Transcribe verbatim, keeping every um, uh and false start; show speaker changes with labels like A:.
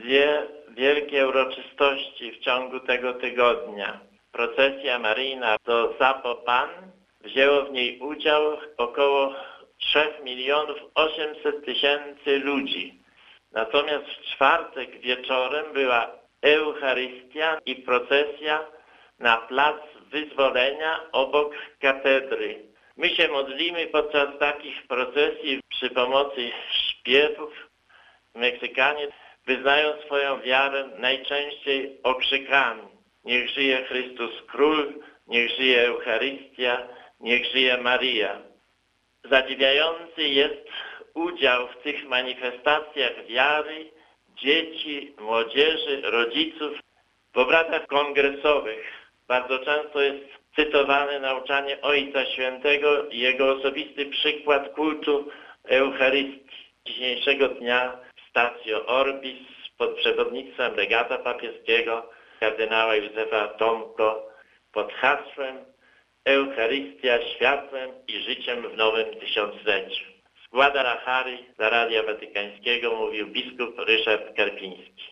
A: dwie wielkie uroczystości w ciągu tego tygodnia. Procesja maryjna do Zapopan. Wzięło w niej udział około trzy miliony osiemset tysięcy ludzi. Natomiast w czwartek wieczorem była Eucharystia i procesja na plac Wyzwolenia obok katedry. My się modlimy podczas takich procesji przy pomocy śpiewów. Meksykanie wyznają swoją wiarę najczęściej okrzykami: niech żyje Chrystus Król, niech żyje Eucharystia, niech żyje Maryja. Zadziwiający jest udział w tych manifestacjach wiary dzieci, młodzieży, rodziców. W obradach kongresowych bardzo często jest cytowane nauczanie Ojca Świętego i jego osobisty przykład kultu Eucharystii. Dzisiejszego dnia w Statio Orbis pod przewodnictwem legata papieskiego kardynała Józefa Tomko pod hasłem Eucharystia światłem i życiem w nowym tysiącleciu. Z Guadalajary dla Radia Watykańskiego mówił biskup Ryszard Karpiński.